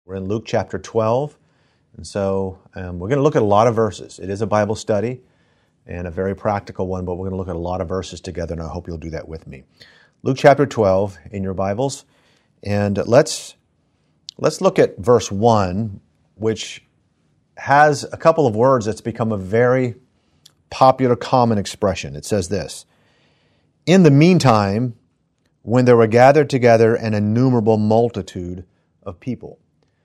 We're in Luke chapter 12, and so we're going to look at a lot of verses. It is a Bible study and a very practical one, but we're going to look at a lot of verses together, and I hope you'll do that with me. Luke chapter 12 in your Bibles, and let's look at verse 1, which has a couple of words that's become a very popular, common expression. It says this: "In the meantime, when there were gathered together an innumerable multitude of people."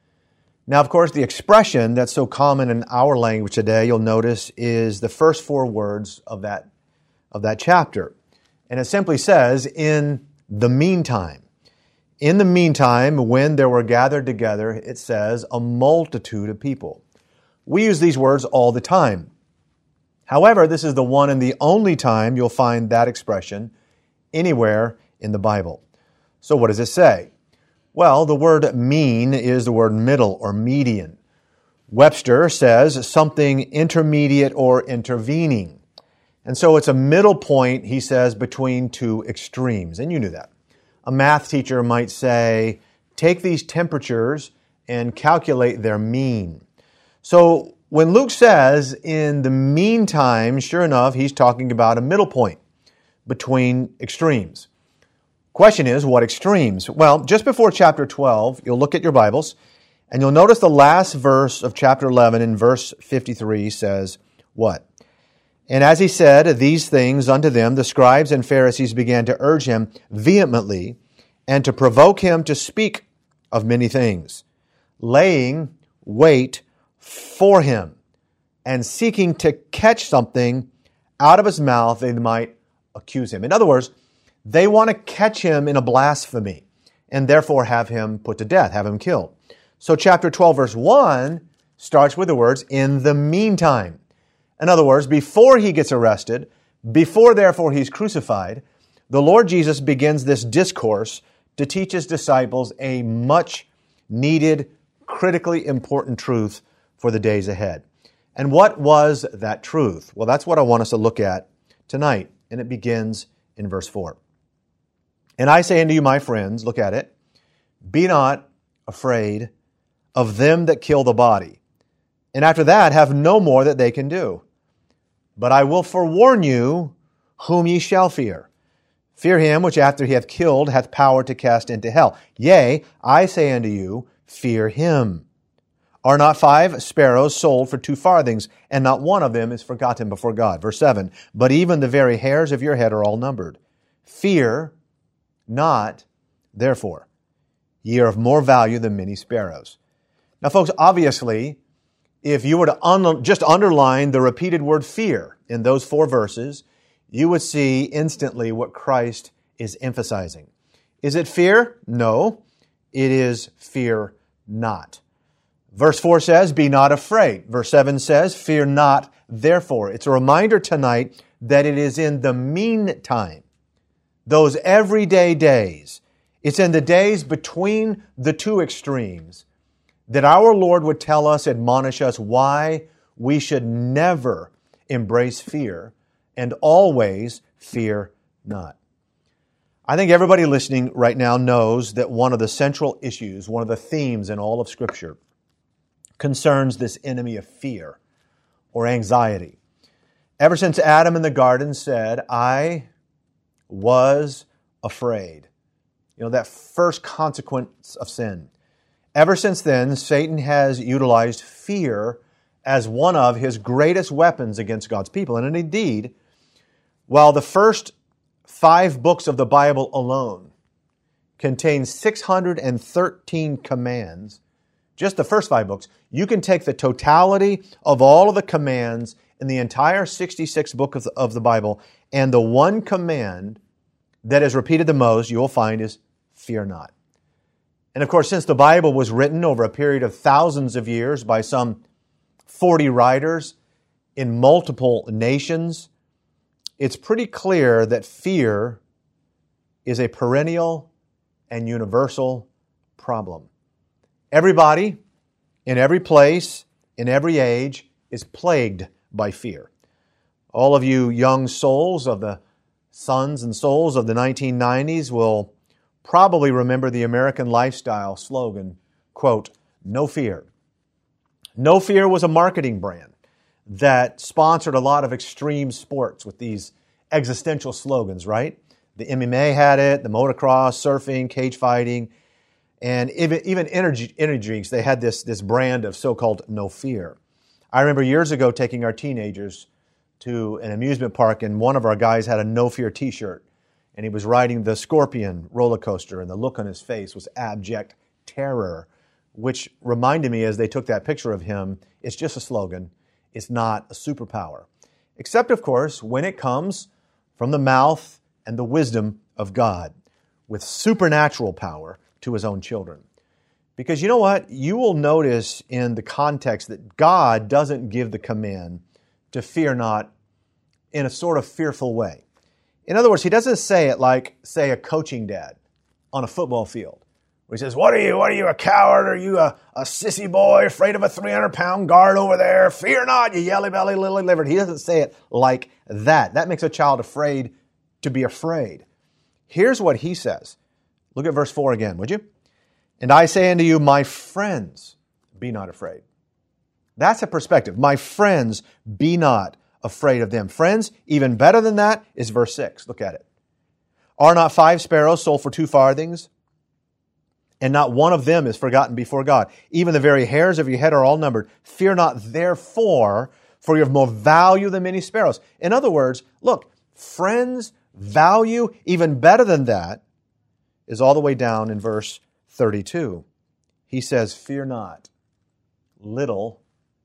Now, of course, the expression that's so common in our language today, you'll notice, is the first four words of that chapter. And it simply says, "in the meantime." In the meantime, when there were gathered together, it says, a multitude of people. We use these words all the time. However, this is the one and the only time you'll find that expression anywhere in the Bible. So what does it say? Well, the word mean is the word middle or median. Webster says something intermediate or intervening. And so it's a middle point, he says, between two extremes. And you knew that. A math teacher might say, take these temperatures and calculate their mean. So when Luke says, in the meantime, sure enough, he's talking about a middle point between extremes. Question is, what extremes? Well, just before chapter 12, you'll look at your Bibles, and you'll notice the last verse of chapter 11 in verse 53 says, what? "And as he said these things unto them, the scribes and Pharisees began to urge him vehemently and to provoke him to speak of many things, laying wait for him and seeking to catch something out of his mouth they might accuse him." In other words, they want to catch him in a blasphemy and therefore have him put to death, have him killed. So chapter 12, verse 1 starts with the words, "in the meantime." In other words, before he gets arrested, before therefore he's crucified, the Lord Jesus begins this discourse to teach his disciples a much needed, critically important truth for the days ahead. And what was that truth? Well, that's what I want us to look at tonight. And it begins in verse 4. "And I say unto you, my friends," look at it, "be not afraid of them that kill the body, and after that have no more that they can do. But I will forewarn you whom ye shall fear. Fear him which after he hath killed hath power to cast into hell. Yea, I say unto you, fear him. Are not 5 sparrows sold for 2 farthings, and not one of them is forgotten before God?" Verse 7, "But even the very hairs of your head are all numbered. Fear not, therefore. Ye are of more value than many sparrows." Now, folks, obviously, if you were to just underline the repeated word fear in those 4 verses, you would see instantly what Christ is emphasizing. Is it fear? No, it is fear not. Verse 4 says, "Be not afraid." Verse 7 says, "Fear not, therefore." It's a reminder tonight that it is in the meantime, those everyday days, it's in the days between the two extremes, that our Lord would tell us, admonish us, why we should never embrace fear and always fear not. I think everybody listening right now knows that one of the central issues, one of the themes in all of Scripture concerns this enemy of fear or anxiety. Ever since Adam in the garden said, "I was afraid," that first consequence of sin. Ever since then, Satan has utilized fear as one of his greatest weapons against God's people. And indeed, while the first 5 books of the Bible alone contain 613 commands, just the first 5 books, you can take the totality of all of the commands in the entire 66 books of the Bible, and the one command that is repeated the most, you will find, is fear not. And of course, since the Bible was written over a period of thousands of years by some 40 writers in multiple nations, it's pretty clear that fear is a perennial and universal problem. Everybody, in every place, in every age, is plagued by fear. All of you young souls of the sons and souls of the 1990s will probably remember the American Lifestyle slogan, quote, No Fear. No Fear was a marketing brand that sponsored a lot of extreme sports with these existential slogans, right? The MMA had it, the motocross, surfing, cage fighting, and even energy drinks. They had this brand of so-called No Fear. I remember years ago taking our teenagers to an amusement park, and one of our guys had a No Fear t-shirt, and he was riding the Scorpion roller coaster, and the look on his face was abject terror, which reminded me as they took that picture of him, it's just a slogan. It's not a superpower. Except, of course, when it comes from the mouth and the wisdom of God with supernatural power to His own children. Because you know what? You will notice in the context that God doesn't give the command to fear not in a sort of fearful way. In other words, He doesn't say it like, say, a coaching dad on a football field. Where he says, what are you, a coward? Are you a sissy boy afraid of a 300-pound guard over there? Fear not, you yelly-belly, lily-livered. He doesn't say it like that. That makes a child afraid to be afraid. Here's what He says. Look at verse 4 again, would you? And I say unto you, my friends, be not afraid. That's a perspective. My friends, be not afraid of them. Friends, even better than that is verse 6. Look at it. Are not 5 sparrows sold for 2 farthings? And not one of them is forgotten before God. Even the very hairs of your head are all numbered. Fear not, therefore, for you have more value than many sparrows. In other words, look, friends, value, even better than that, is all the way down in verse 32. He says, fear not, little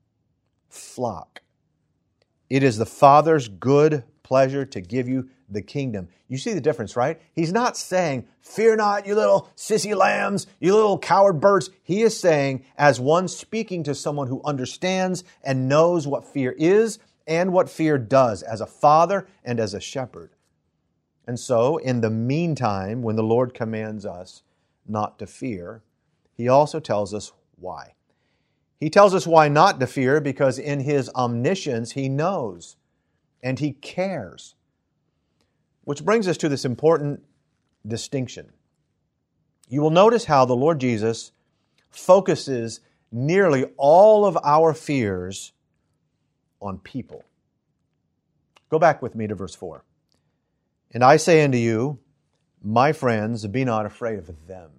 flock. It is the Father's good pleasure to give you the kingdom. You see the difference, right? He's not saying, fear not, you little sissy lambs, you little coward birds. He is saying, as one speaking to someone who understands and knows what fear is and what fear does as a father and as a shepherd. And so, in the meantime, when the Lord commands us not to fear, He also tells us why. He tells us why not to fear because in His omniscience, He knows and He cares. Which brings us to this important distinction. You will notice how the Lord Jesus focuses nearly all of our fears on people. Go back with me to verse 4. And I say unto you, my friends, be not afraid of them.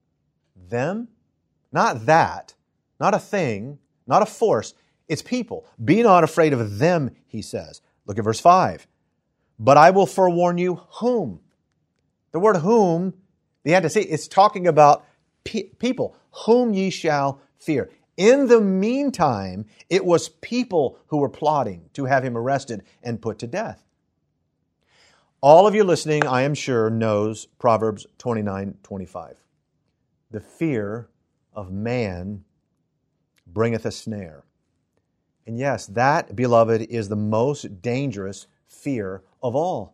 Them? Not that. Not a thing. Not a force. It's people. Be not afraid of them, He says. Look at verse 5. But I will forewarn you whom. The word whom, the antecedent, it's talking about people. Whom ye shall fear. In the meantime, it was people who were plotting to have Him arrested and put to death. All of you listening, I am sure, knows Proverbs 29:25. The fear of man bringeth a snare. And yes, that, beloved, is the most dangerous fear of all.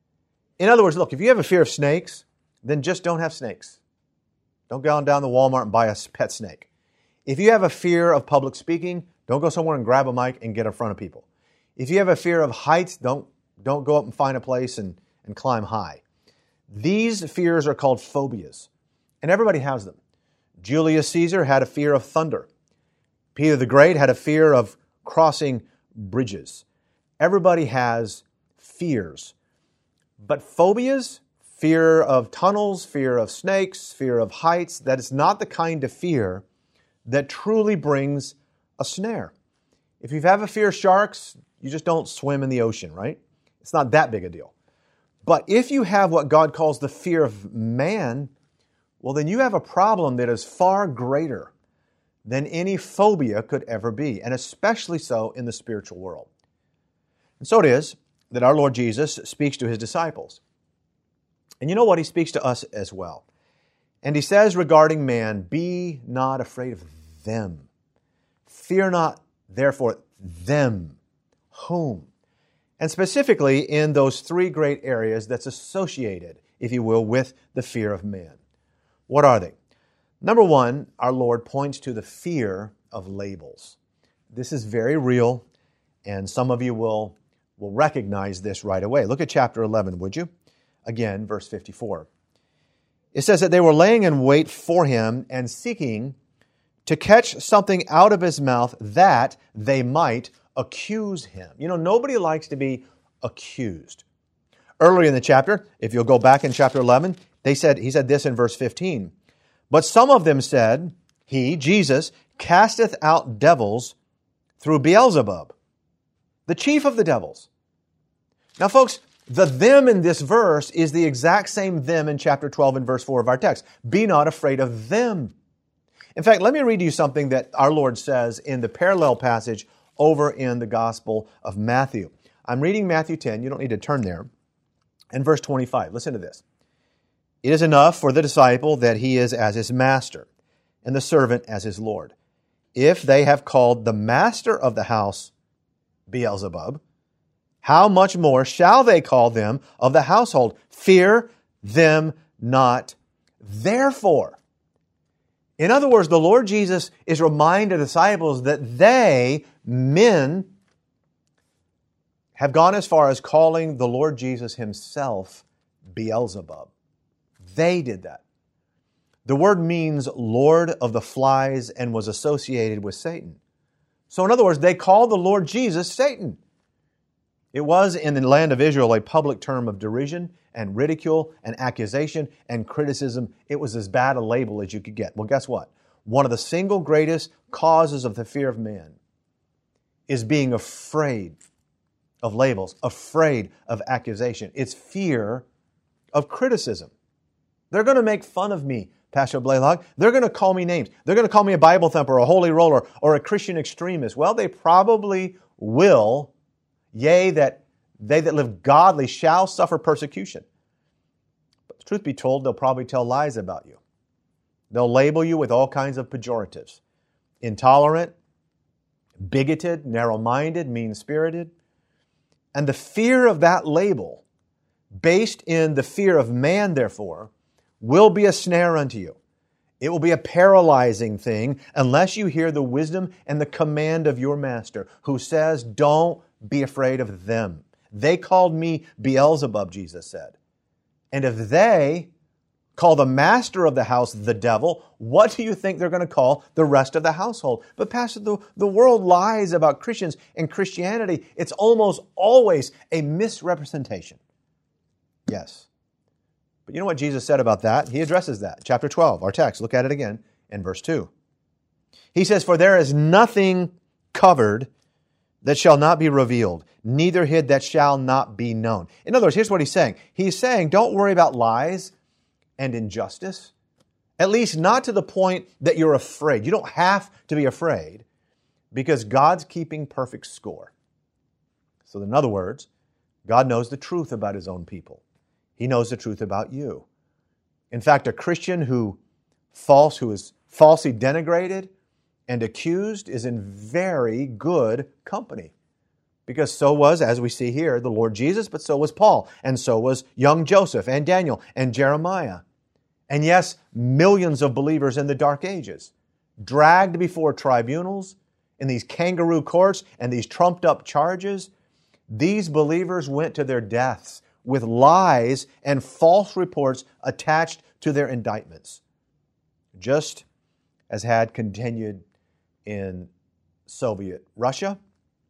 In other words, look, if you have a fear of snakes, then just don't have snakes. Don't go down to Walmart and buy a pet snake. If you have a fear of public speaking, don't go somewhere and grab a mic and get in front of people. If you have a fear of heights, don't go up and find a place and climb high. These fears are called phobias, and everybody has them. Julius Caesar had a fear of thunder. Peter the Great had a fear of crossing bridges. Everybody has fears. But phobias, fear of tunnels, fear of snakes, fear of heights, that is not the kind of fear that truly brings a snare. If you have a fear of sharks, you just don't swim in the ocean, right? It's not that big a deal. But if you have what God calls the fear of man, well, then you have a problem that is far greater than any phobia could ever be, and especially so in the spiritual world. And so it is that our Lord Jesus speaks to His disciples. And you know what? He speaks to us as well. And He says regarding man, be not afraid of them. Fear not, therefore, them. Whom? And specifically in those 3 great areas that's associated, if you will, with the fear of man. What are they? Number 1, our Lord points to the fear of labels. This is very real, and some of you will recognize this right away. Look at chapter 11, would you? Again, verse 54. It says that they were laying in wait for Him and seeking to catch something out of his mouth that they might accuse him. You know, nobody likes to be accused. Earlier in the chapter, if you'll go back in chapter 11, he said this in verse 15. But some of them said, he, Jesus, casteth out devils through Beelzebub, the chief of the devils. Now, folks, the them in this verse is the exact same them in chapter 12 and verse 4 of our text. Be not afraid of them. In fact, let me read you something that our Lord says in the parallel passage over in the Gospel of Matthew. I'm reading Matthew 10. You don't need to turn there. And verse 25. Listen to this. It is enough for the disciple that he is as his master, and the servant as his Lord. If they have called the master of the house Beelzebub, how much more shall they call them of the household? Fear them not, therefore. In other words, the Lord Jesus is reminding the disciples that they, men, have gone as far as calling the Lord Jesus himself Beelzebub. They did that. The word means Lord of the flies and was associated with Satan. So in other words, they called the Lord Jesus Satan. It was in the land of Israel a public term of derision and ridicule and accusation and criticism. It was as bad a label as you could get. Well, guess what? One of the single greatest causes of the fear of man is being afraid of labels, afraid of accusation. It's fear of criticism. They're going to make fun of me, Pastor Blaylock. They're going to call me names. They're going to call me a Bible thumper, a holy roller, or a Christian extremist. Well, they probably will. Yea, that they that live godly shall suffer persecution. But truth be told, they'll probably tell lies about you. They'll label you with all kinds of pejoratives. Intolerant, bigoted, narrow-minded, mean-spirited. And the fear of that label, based in the fear of man, therefore, will be a snare unto you. It will be a paralyzing thing unless you hear the wisdom and the command of your master, who says, don't be afraid of them. They called me Beelzebub, Jesus said. And if they call the master of the house the devil, what do you think they're going to call the rest of the household? But Pastor, the world lies about Christians and Christianity. It's almost always a misrepresentation. Yes. But you know what Jesus said about that? He addresses that. Chapter 12, our text. Look at it again in verse 2. He says, for there is nothing covered that shall not be revealed, neither hid that shall not be known. In other words, here's what he's saying. He's saying, don't worry about lies and injustice, at least not to the point that you're afraid. You don't have to be afraid because God's keeping perfect score. So in other words, God knows the truth about His own people. He knows the truth about you. In fact, a Christian who is falsely denigrated and accused is in very good company. Because so was, as we see here, the Lord Jesus, but so was Paul, and so was young Joseph, and Daniel, and Jeremiah. And yes, millions of believers in the dark ages, dragged before tribunals, in these kangaroo courts, and these trumped-up charges. These believers went to their deaths with lies and false reports attached to their indictments, just as had continued in Soviet Russia,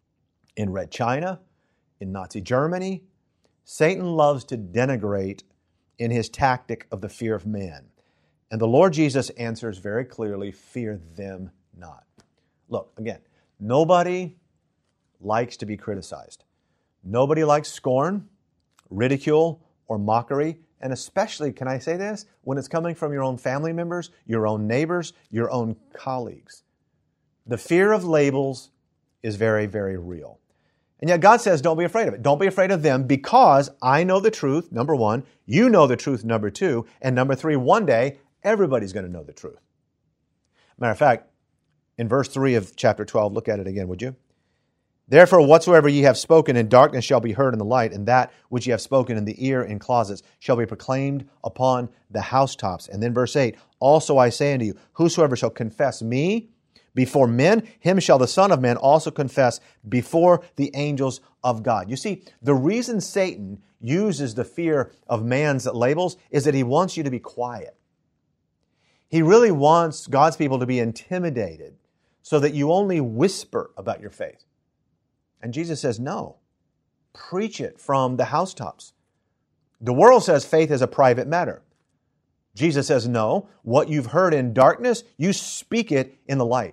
in Red China, in Nazi Germany. Satan loves to denigrate in his tactic of the fear of man. And the Lord Jesus answers very clearly, fear them not. Look, again, nobody likes to be criticized. Nobody likes scorn, ridicule, or mockery. And especially, can I say this, when it's coming from your own family members, your own neighbors, your own colleagues. The fear of labels is very, very real. And yet God says, don't be afraid of it. Don't be afraid of them because I know the truth, number one. You know the truth, number two. And number three, one day, everybody's going to know the truth. Matter of fact, in verse 3 of chapter 12, look at it again, would you? Therefore, whatsoever ye have spoken in darkness shall be heard in the light, and that which ye have spoken in the ear in closets shall be proclaimed upon the housetops. And then verse 8, also I say unto you, whosoever shall confess me before men, him shall the Son of Man also confess before the angels of God. You see, the reason Satan uses the fear of man's labels is that he wants you to be quiet. He really wants God's people to be intimidated so that you only whisper about your faith. And Jesus says, no, preach it from the housetops. The world says faith is a private matter. Jesus says, no, what you've heard in darkness, you speak it in the light.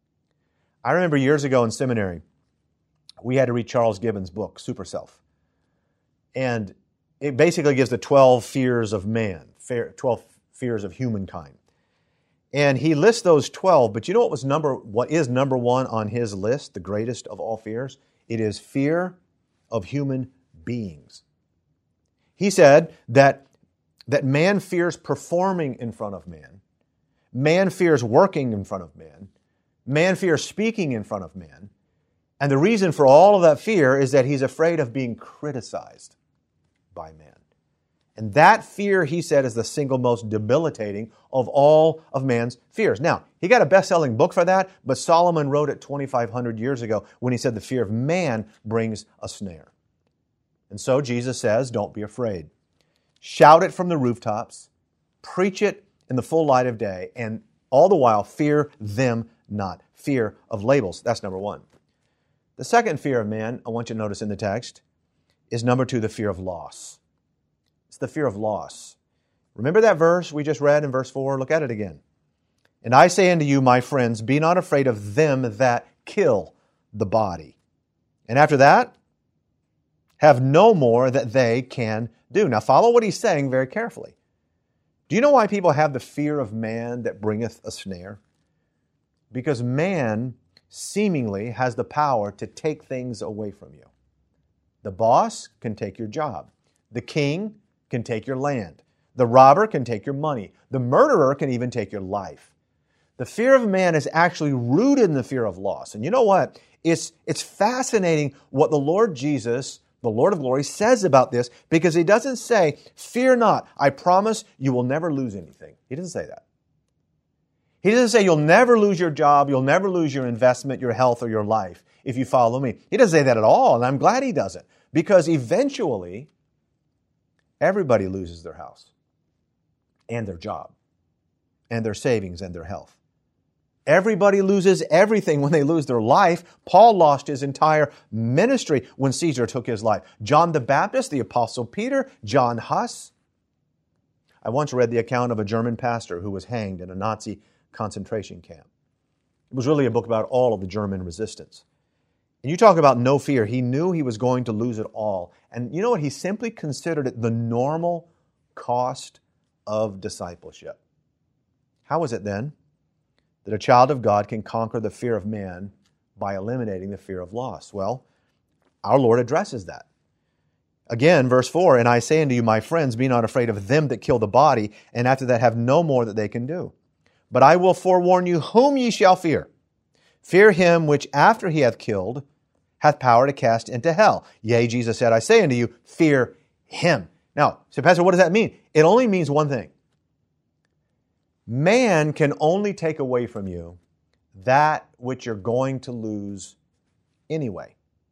I remember years ago in seminary, we had to read Charles Gibbons' book, Super Self. And it basically gives the 12 fears of man, 12 fears of humankind. And he lists those 12, but you know what is number one on his list, the greatest of all fears? It is fear of human beings. He said that man fears performing in front of man. Man fears working in front of man. Man fears speaking in front of man. And the reason for all of that fear is that he's afraid of being criticized by man. And that fear, he said, is the single most debilitating of all of man's fears. Now, he got a best-selling book for that, but Solomon wrote it 2,500 years ago when he said the fear of man brings a snare. And so Jesus says, don't be afraid. Shout it from the rooftops, preach it in the full light of day, and all the while fear them not. Fear of labels. That's number one. The second fear of man, I want you to notice in the text, is number two, the fear of loss. It's the fear of loss. Remember that verse we just read in verse 4? Look at it again. And I say unto you, my friends, be not afraid of them that kill the body. And after that, have no more that they can do. Now follow what he's saying very carefully. Do you know why people have the fear of man that bringeth a snare? Because man seemingly has the power to take things away from you. The boss can take your job. The king can take your land. The robber can take your money. The murderer can even take your life. The fear of man is actually rooted in the fear of loss. And you know what? It's fascinating what the Lord Jesus, the Lord of glory, says about this, because he doesn't say, fear not, I promise you will never lose anything. He doesn't say that. He doesn't say you'll never lose your job, you'll never lose your investment, your health, or your life if you follow me. He doesn't say that at all, and I'm glad he doesn't. Because eventually, everybody loses their house and their job and their savings and their health. Everybody loses everything when they lose their life. Paul lost his entire ministry when Caesar took his life. John the Baptist, the Apostle Peter, John Huss. I once read the account of a German pastor who was hanged in a Nazi concentration camp. It was really a book about all of the German resistance. And you talk about no fear. He knew he was going to lose it all. And you know what? He simply considered it the normal cost of discipleship. How is it then that a child of God can conquer the fear of man by eliminating the fear of loss? Well, our Lord addresses that. Again, verse 4, and I say unto you, my friends, be not afraid of them that kill the body, and after that have no more that they can do. But I will forewarn you whom ye shall fear. Fear him which after he hath killed hath power to cast into hell. Yea, Jesus said, I say unto you, fear him. Now, so Pastor, what does that mean? It only means one thing. Man can only take away from you that which you're going to lose anyway.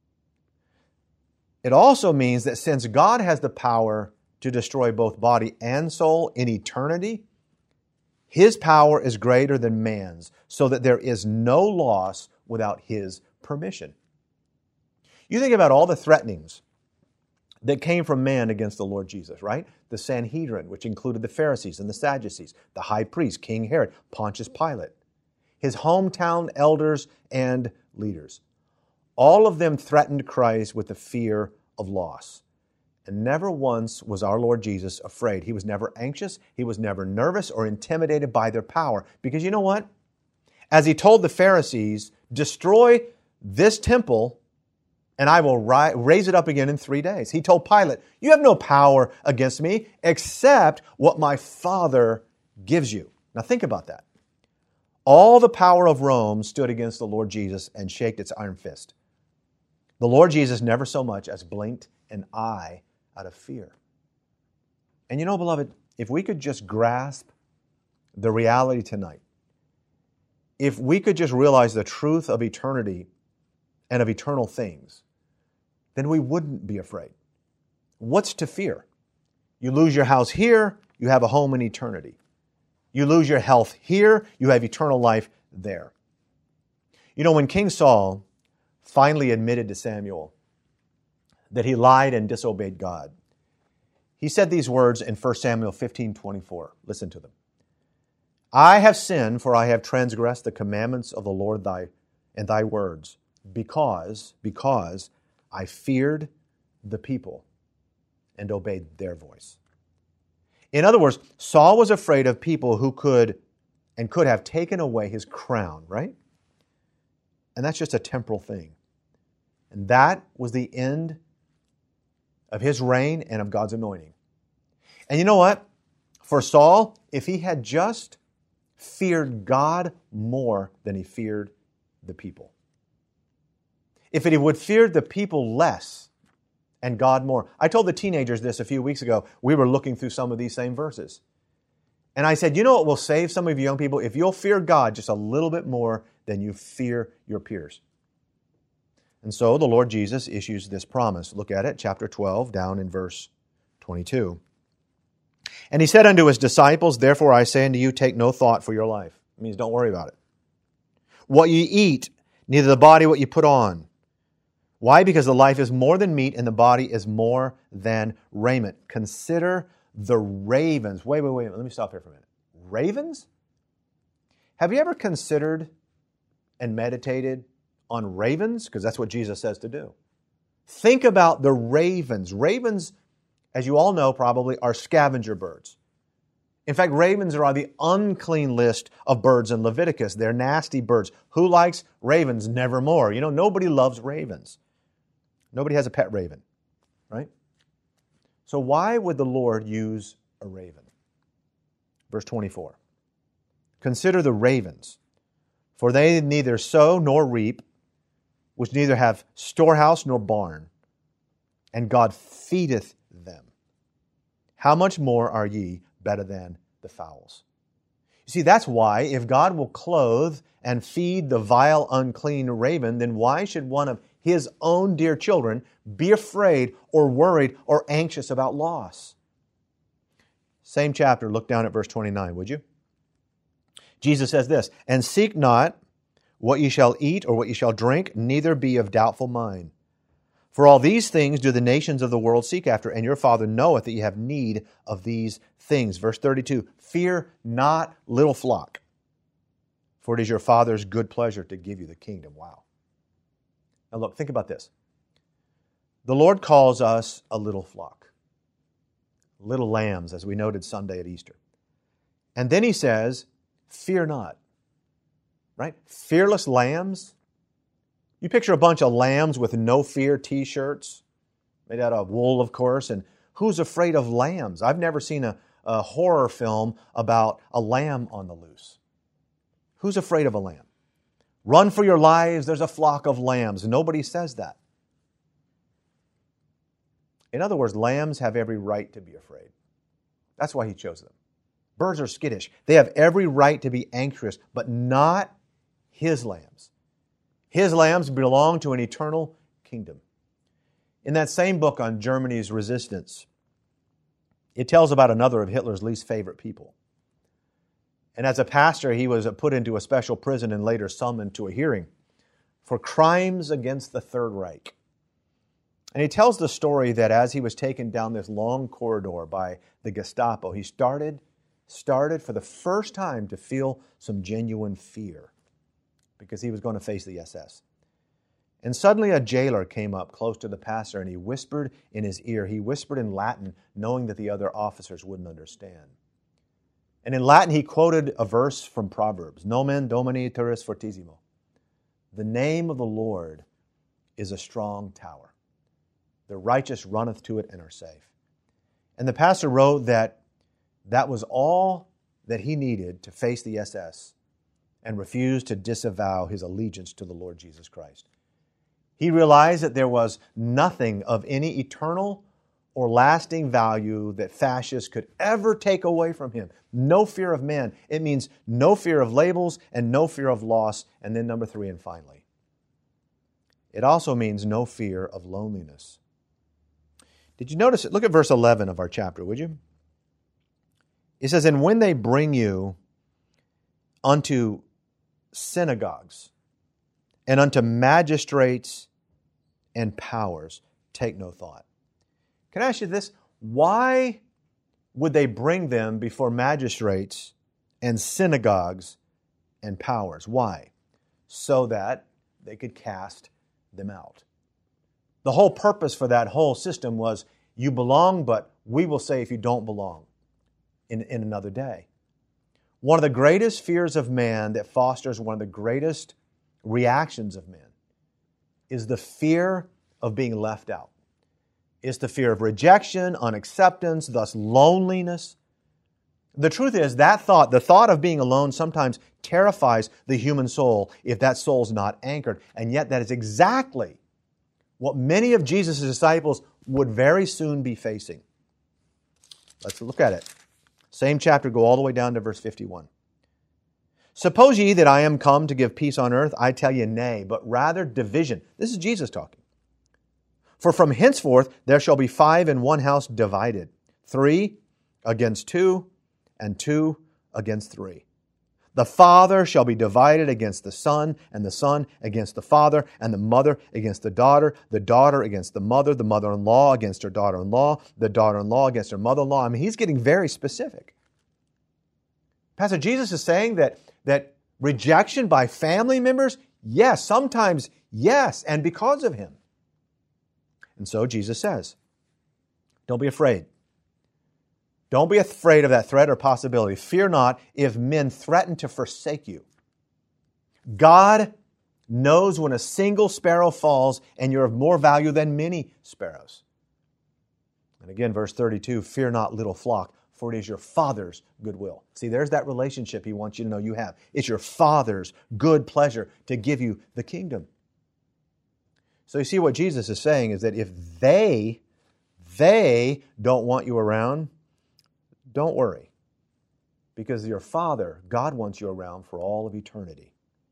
It also means that since God has the power to destroy both body and soul in eternity, His power is greater than man's, so that there is no loss without His permission. You think about all the threatenings that came from man against the Lord Jesus, right? The Sanhedrin, which included the Pharisees and the Sadducees, the high priest, King Herod, Pontius Pilate, his hometown elders and leaders. All of them threatened Christ with the fear of loss. And never once was our Lord Jesus afraid. He was never anxious. He was never nervous or intimidated by their power. Because you know what? As He told the Pharisees, destroy this temple and I will raise it up again in 3 days. He told Pilate, you have no power against me except what my Father gives you. Now think about that. All the power of Rome stood against the Lord Jesus and shaked its iron fist. The Lord Jesus never so much as blinked an eye out of fear. And you know, beloved, if we could just grasp the reality tonight, if we could just realize the truth of eternity and of eternal things, then we wouldn't be afraid. What's to fear? You lose your house here, you have a home in eternity. You lose your health here, you have eternal life there. You know, when King Saul finally admitted to Samuel that he lied and disobeyed God, he said these words in 1 Samuel 15:24. Listen to them. I have sinned, for I have transgressed the commandments of the Lord thy words, because I feared the people and obeyed their voice. In other words, Saul was afraid of people who could have taken away his crown, right? And that's just a temporal thing. And that was the end of his reign and of God's anointing. And you know what? For Saul, if he had just feared God more than he feared the people, if he would fear the people less and God more. I told the teenagers this a few weeks ago. We were looking through some of these same verses. And I said, you know what will save some of you young people? If you'll fear God just a little bit more than you fear your peers. And so the Lord Jesus issues this promise. Look at it, chapter 12, down in verse 22. And he said unto his disciples, therefore I say unto you, take no thought for your life. It means don't worry about it. What you eat, neither the body what you put on. Why? Because the life is more than meat and the body is more than raiment. Consider the ravens. Wait. Let me stop here for a minute. Ravens? Have you ever considered and meditated on ravens? Because that's what Jesus says to do. Think about the ravens. Ravens, as you all know probably, are scavenger birds. In fact, ravens are on the unclean list of birds in Leviticus. They're nasty birds. Who likes ravens? Nevermore. You know, nobody loves ravens. Nobody has a pet raven, right? So why would the Lord use a raven? Verse 24. Consider the ravens, for they neither sow nor reap, which neither have storehouse nor barn, and God feedeth them. How much more are ye better than the fowls? You see, that's why if God will clothe and feed the vile, unclean raven, then why should one of His own dear children be afraid or worried or anxious about loss? Same chapter, look down at verse 29, would you? Jesus says this, and seek not what ye shall eat or what ye shall drink, neither be of doubtful mind. For all these things do the nations of the world seek after, and your Father knoweth that ye have need of these things. Verse 32, fear not, little flock, for it is your Father's good pleasure to give you the kingdom. Wow. Now look, think about this. The Lord calls us a little flock, little lambs, as we noted Sunday at Easter. And then He says, fear not, right? Fearless lambs. You picture a bunch of lambs with no fear t-shirts, made out of wool, of course, and who's afraid of lambs? I've never seen a horror film about a lamb on the loose. Who's afraid of a lamb? Run for your lives, there's a flock of lambs. Nobody says that. In other words, lambs have every right to be afraid. That's why He chose them. Birds are skittish. They have every right to be anxious, but not His lambs. His lambs belong to an eternal kingdom. In that same book on Germany's resistance, it tells about another of Hitler's least favorite people. And as a pastor, he was put into a special prison and later summoned to a hearing for crimes against the Third Reich. And he tells the story that as he was taken down this long corridor by the Gestapo, he started for the first time to feel some genuine fear because he was going to face the SS. And suddenly a jailer came up close to the pastor and he whispered in his ear. He whispered in Latin, knowing that the other officers wouldn't understand. And in Latin, he quoted a verse from Proverbs, Nomen Domini terris fortissimo. The name of the Lord is a strong tower. The righteous runneth to it and are safe. And the pastor wrote that was all that he needed to face the SS and refuse to disavow his allegiance to the Lord Jesus Christ. He realized that there was nothing of any eternal or lasting value that fascists could ever take away from him. No fear of man. It means no fear of labels and no fear of loss. And then number 3, and finally, it also means no fear of loneliness. Did you notice it? Look at verse 11 of our chapter, would you? It says, and when they bring you unto synagogues and unto magistrates and powers take no thought. Can I ask you this? Why would they bring them before magistrates and synagogues and powers? Why? So that they could cast them out. The whole purpose for that whole system was, you belong, but we will say if you don't belong in another day. One of the greatest fears of man that fosters one of the greatest reactions of men is the fear of being left out. It's the fear of rejection, unacceptance, thus loneliness. The truth is, the thought of being alone sometimes terrifies the human soul if that soul's not anchored. And yet that is exactly what many of Jesus' disciples would very soon be facing. Let's look at it. Same chapter, go all the way down to verse 51. Suppose ye that I am come to give peace on earth? I tell you, nay, but rather division. This is Jesus talking. For from henceforth there shall be 5 in one house divided, 3 against 2, and 2 against 3. The father shall be divided against the son, and the son against the father, and the mother against the daughter against the mother-in-law against her daughter-in-law, the daughter-in-law against her mother-in-law. I mean, he's getting very specific. Pastor, Jesus is saying that rejection by family members, yes, sometimes yes, and because of him. And so Jesus says, don't be afraid. Don't be afraid of that threat or possibility. Fear not if men threaten to forsake you. God knows when a single sparrow falls and you're of more value than many sparrows. And again, verse 32, fear not, little flock, for it is your Father's good will. See, there's that relationship he wants you to know you have. It's your Father's good pleasure to give you the kingdom. So you see what Jesus is saying is that if they don't want you around, don't worry, because your Father, God, wants you around for all of eternity.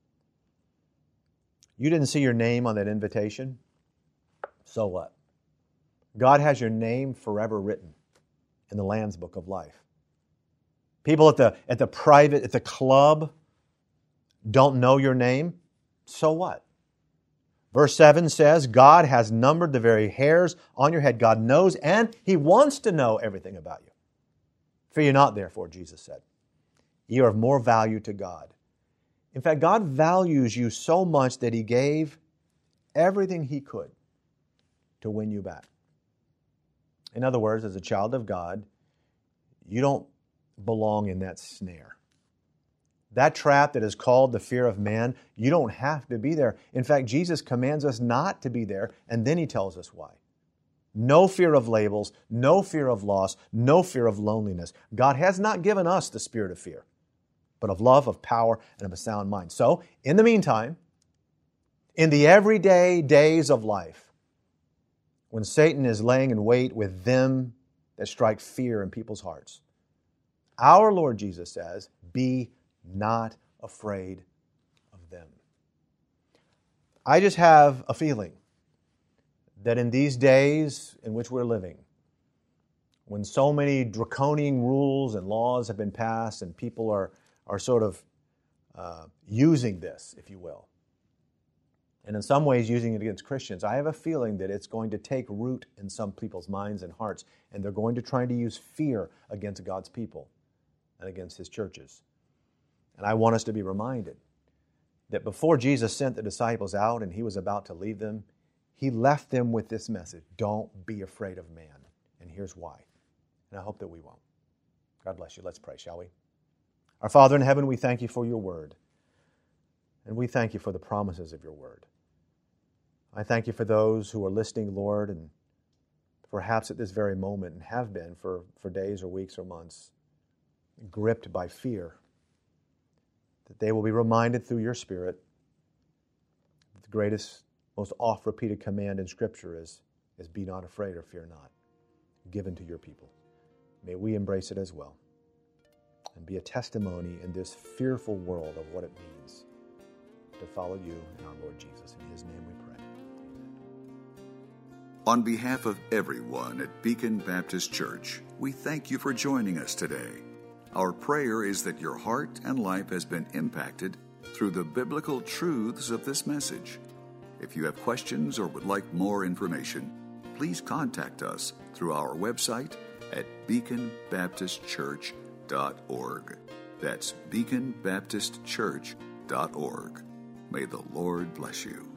You didn't see your name on that invitation? So what? God has your name forever written in the Lamb's Book of Life. People at the club don't know your name? So what? Verse 7 says, God has numbered the very hairs on your head. God knows, and He wants to know everything about you. Fear you not, therefore, Jesus said. You are of more value to God. In fact, God values you so much that He gave everything He could to win you back. In other words, as a child of God, you don't belong in that snare. That trap that is called the fear of man, you don't have to be there. In fact, Jesus commands us not to be there, and then He tells us why. No fear of labels, no fear of loss, no fear of loneliness. God has not given us the spirit of fear, but of love, of power, and of a sound mind. So, in the meantime, in the everyday days of life, when Satan is laying in wait with them that strike fear in people's hearts, our Lord Jesus says, be not afraid of them. I just have a feeling that in these days in which we're living, when so many draconian rules and laws have been passed and people are sort of using this, if you will, and in some ways using it against Christians, I have a feeling that it's going to take root in some people's minds and hearts, and they're going to try to use fear against God's people and against His churches. And I want us to be reminded that before Jesus sent the disciples out and He was about to leave them, He left them with this message: don't be afraid of man. And here's why. And I hope that we won't. God bless you. Let's pray, shall we? Our Father in heaven, we thank You for Your word. And we thank You for the promises of Your word. I thank You for those who are listening, Lord, and perhaps at this very moment, and have been for days or weeks or months, gripped by fear, that they will be reminded through Your Spirit that the greatest, most oft-repeated command in Scripture is be not afraid or fear not, given to Your people. May we embrace it as well and be a testimony in this fearful world of what it means to follow You and our Lord Jesus. In His name we pray. On behalf of everyone at Beacon Baptist Church, we thank you for joining us today. Our prayer is that your heart and life has been impacted through the biblical truths of this message. If you have questions or would like more information, please contact us through our website at beaconbaptistchurch.org. That's beaconbaptistchurch.org. May the Lord bless you.